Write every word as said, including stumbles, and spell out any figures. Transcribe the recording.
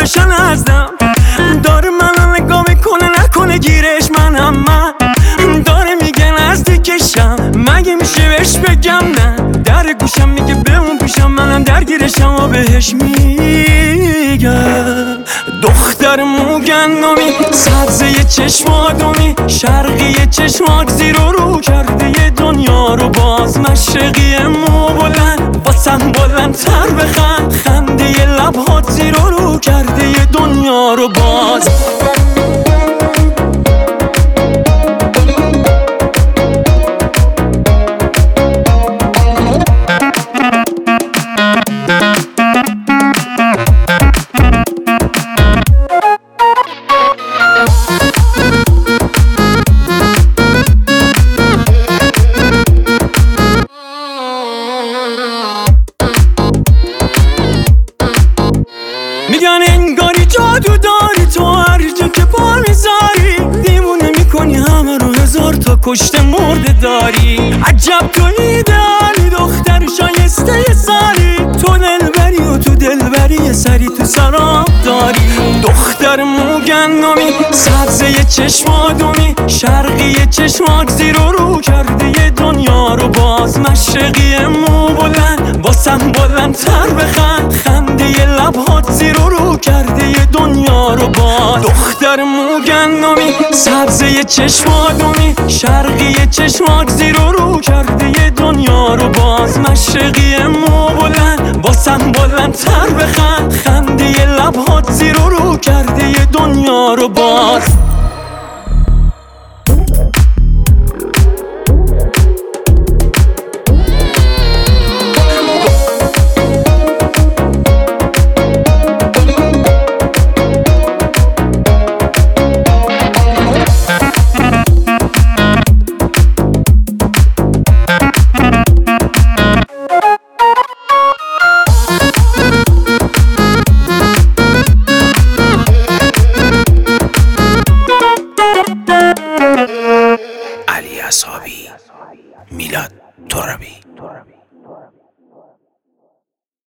چشماشو نزدم، داره منو نگاه میکنه نکنه گیرش منم من، داره میگه نزدیکشم مگه میشه بهش بگم نه، در گوشم میگه به اون پیشم منم درگیرشم و بهش میگم. دختر موگندمی سبزه چشم آدمی، شرقی چشمات زیر و رو کرده یه دنیا رو باز، مشرقی مو بلند باسم بلندتر بخند، خنده ی لبهات زیر و رو کرده یه دنیا رو باز. میگن انگاری جادو داری تو، هر جا که پا میذاری دیوونه میکنی همه رو، هزار تا کشته مرده داری. عجب تو ایدئالی دختر شایسته ی سالی، تو دلبری و تو دلبری سری تو سراب داری. دختر موگندمی سبزه ی چشم آدمی، شرقی چشمات زیر و رو کرده ی دنیا رو باز، مشرقی مو بلند باسم بلندتر بخند، خنده ی لبهات زیر و رو کرده ی دنیا رو باز. دختر موگندمی سبزه ی چشم آدمی، شرقی چشمات زیر و رو کرده ی دنیا رو باز، مشرقی مو بلند باسم بلندتر بخند، خنده ی لبهات زیر و رو کرده ی دنیا رو باز. علی عصابی، میلاد ترابی.